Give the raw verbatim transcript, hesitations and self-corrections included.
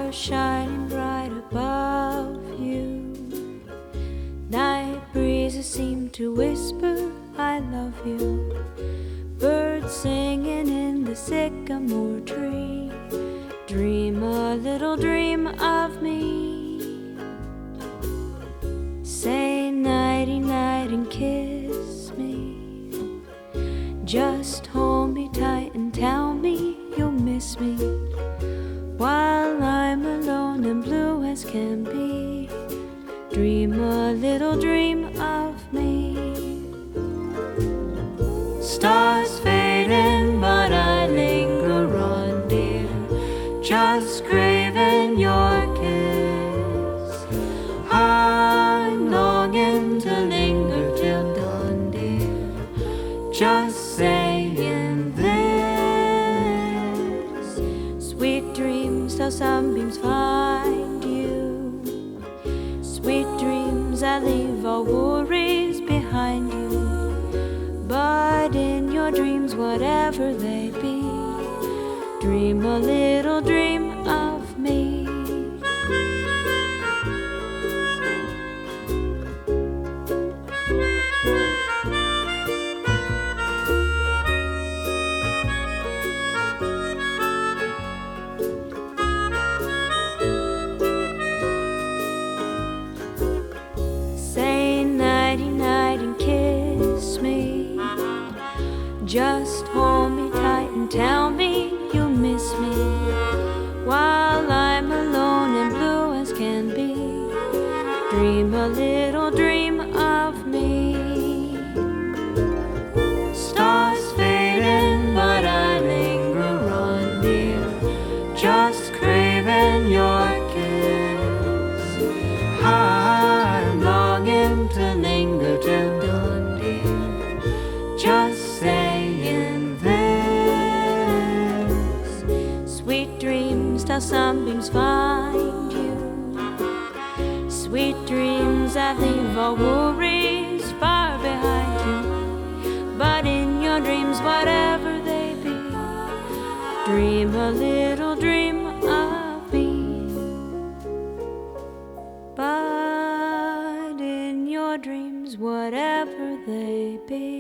stars shining bright above you. Night breezes seem to whisper, I love you. Birds singing in the sycamore tree. Dream a little dream of me. Say nighty night and kiss me. Just hold me tight and tell me you'll miss me while I'm alone and blue as can be. Dream a little dream of me. Stars fading, but I linger on, dear, just craving your kiss. I'm longing to linger till dawn, dear, just saying this. Sweet dreams till sunbeams find you. Sweet dreams that leave all worries behind you. But in your dreams, whatever they be, dream a little dream of me. Say nighty night and kiss me. Just hold me tight and tell me you'll miss me while I'm alone and blue as can be. Dream a little dream of me. Stars fading, but I linger on, dear, just craving your kiss. I'm longing to linger till dawn, dear, just saying this. Sweet dreams till sunbeams find you. Sweet dreams that leave all worries far behind you. But in your dreams, whatever they be, dream a little dream of me. But in your dreams, whatever they be,